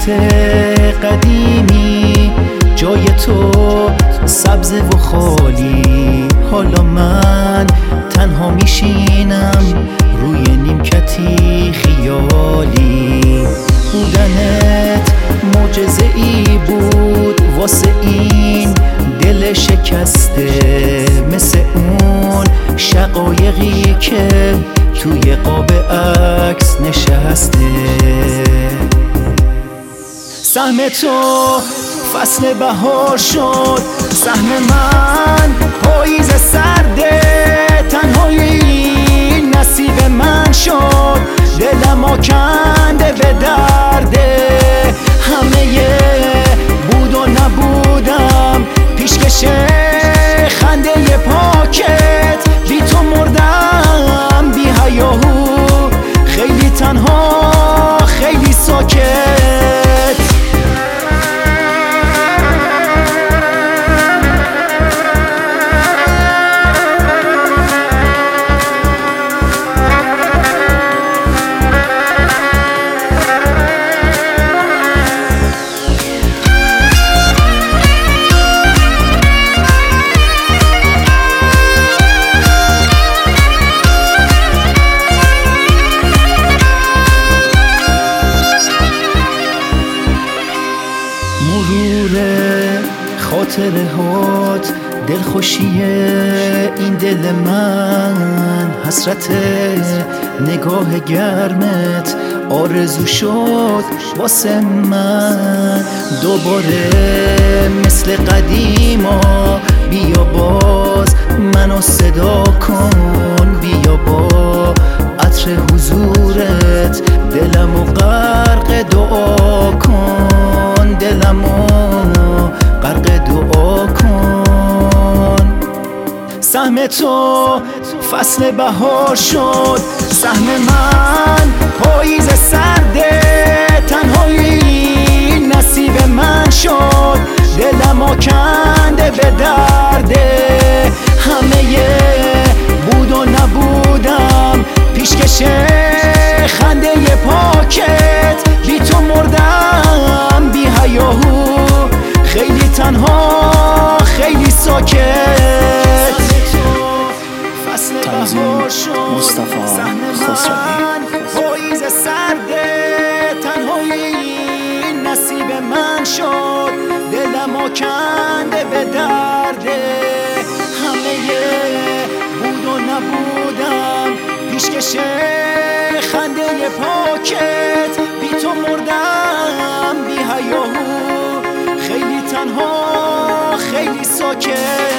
خط قدیمی جای تو سبز و خالی. حالا من تنها میشینم روی نیمکتی خیالی. بودنت معجزه ای بود واسه این دل شکسته، مثل اون شقایقی که توی قاب عکس نشسته. سهم تو فصل بهار شد، سهم من پاییز سرده. تنهایی نصیب من شد، دلم آکنده به درده. همه بود و نبودم پیشکش خنده پاکت. بی تو مردم بی هیاهو، خیلی تنها خیلی ساکت. خاطره هات دلخوشی این دل من، حسرت نگاه گرمت آرزو شد واسه من. دوباره مثل قدیما بیا باز منو صدا کن. بیا با عطر حضورت دلمو غرق دعا کن. دلمو غرق دعا کن. سهم تو فصل بهار شد، سهم من پاییز سرده. تنهایی نصیب من شد، دلم آکنده به درده. همه بود و نبودم پیشکش خنده پاکت. بی تو مردم بی هیاهو، خیلی تنها خیلی ساکت. تنظیم مصطفی خسروی. پاییز سرده، تنهایی نصیب من شد، دلم آکنده به درده. همه بود و نبودم پیشکش خنده پاکت. بی تو مردم بی هیاهو، خیلی تنها خیلی ساکت.